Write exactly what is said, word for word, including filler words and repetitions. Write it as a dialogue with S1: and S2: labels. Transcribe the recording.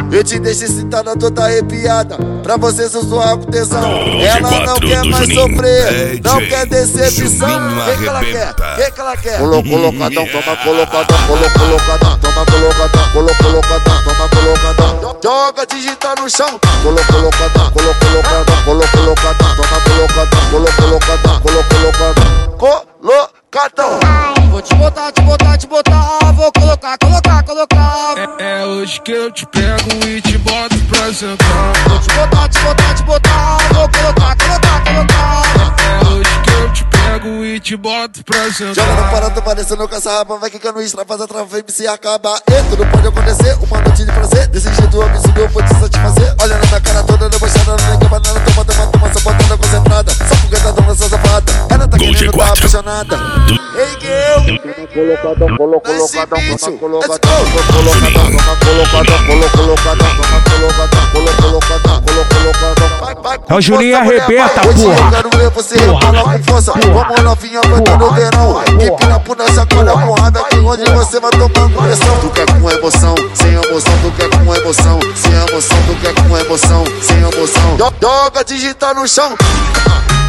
S1: Eu te deixo excitada, toda arrepiada, pra você sussurrar com tesão. Ela não quer mais sofrer, não quer decepção. O que que ela quer? O que que ela quer? Colo, colocadão, toma colocadão, colo, colocadão, toma colocadão, colo, colocadão, toma colocadão. Joga, digita no chão. Colo, colocadão, colo, colocadão, colo, colocadão, toma colocadão, colo, colocadão, colo, colocadão, colocadão.
S2: Vou te botar, te botar, te botar, vou colocar, colocar, colocar.
S3: É, é hoje que eu te pego e te boto pra sentar.
S2: Vou te botar, te botar, te botar, vou colocar, colocar, colocar.
S3: É hoje que eu te pego e te boto pra sentar.
S1: Joga no parado, parecendo caça-rapa, vai quicando, extravasa, trava, M C acaba. E tudo pode acontecer, uma noite de prazer. Desse jeito absurdo eu vou te satisfazer. Olha na minha cara toda, debochada, não tem banana, toma, toma, toma, só botando concentrada. Só porque tá dando essa safada. Ela tá querendo, tá apaixonada. Ei, girl! Colocadão, colo, colocadão, toma colocadão, colocadão, toma colocadão, colo, colocadão, toma colocadão, colo, colocadão, colo, colocadão.
S4: É o Juninho arrebenta,
S1: porra.
S4: porra.
S1: Eu quero ver você rebolar com força. Vamos novinha aguentando o verão. Que pina por nessa colha porrada aqui onde você vai tomando pressão. Tu quer com emoção, sem emoção, tu quer com emoção, sem emoção, tu quer com emoção, sem emoção. Joga, digita no chão.